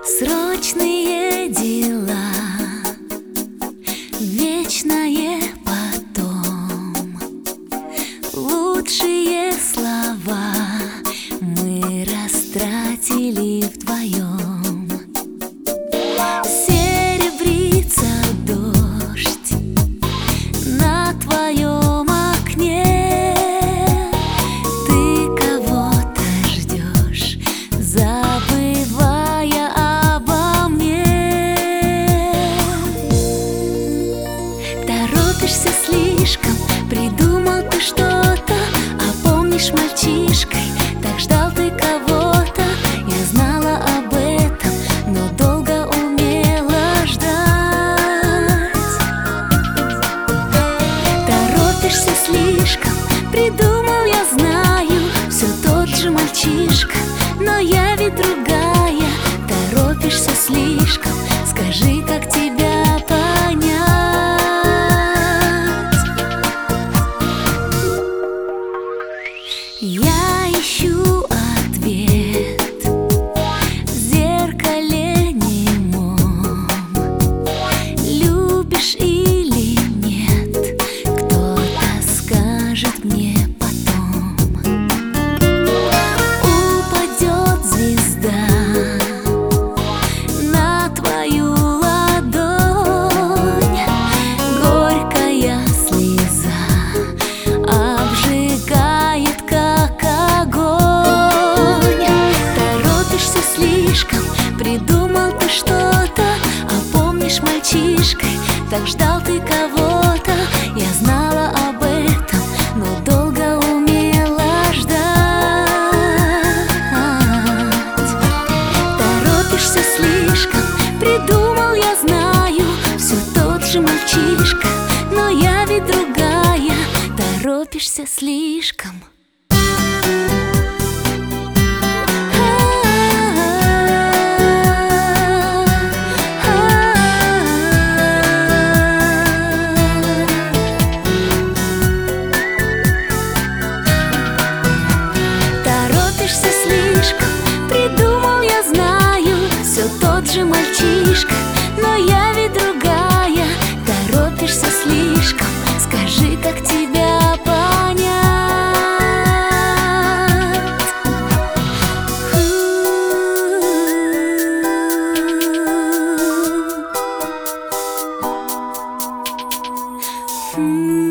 Срочные дела, вечное потом. Лучшие слова мы растратили вдвоем. Серебрится дождь на твоем окне. Ты кого-то ждешь, забывая обо мне. Торопишься слишком, придумал ты что-то. А помнишь, мальчишкой так ждал ты кого-то. Я знала об этом, но долго умела ждать. Торопишься слишком, придумал, я знаю, все тот же мальчишка, но я ведь другая. Торопишься слишком, скажи, как тебя понять. Я ищу ответ в зеркале немом. Любишь или нет, кто-то скажет мне потом. Упадет звезда на твою ладонь, горькая слеза обжигает, как огонь. Торопишься слишком, придумал ты что-то. А помнишь, мальчишкой так ждал ты кого-то. Я знала об этом, но долго умела ждать. Торопишься слишком, придумал, я знаю, все тот же мальчишка, но я ведь другая. Торопишься слишком. Торопишься слишком, придумал, я знаю, все тот же мальчишка, но я ведь другая. Торопишься слишком, скажи, как тебя понять. Фу.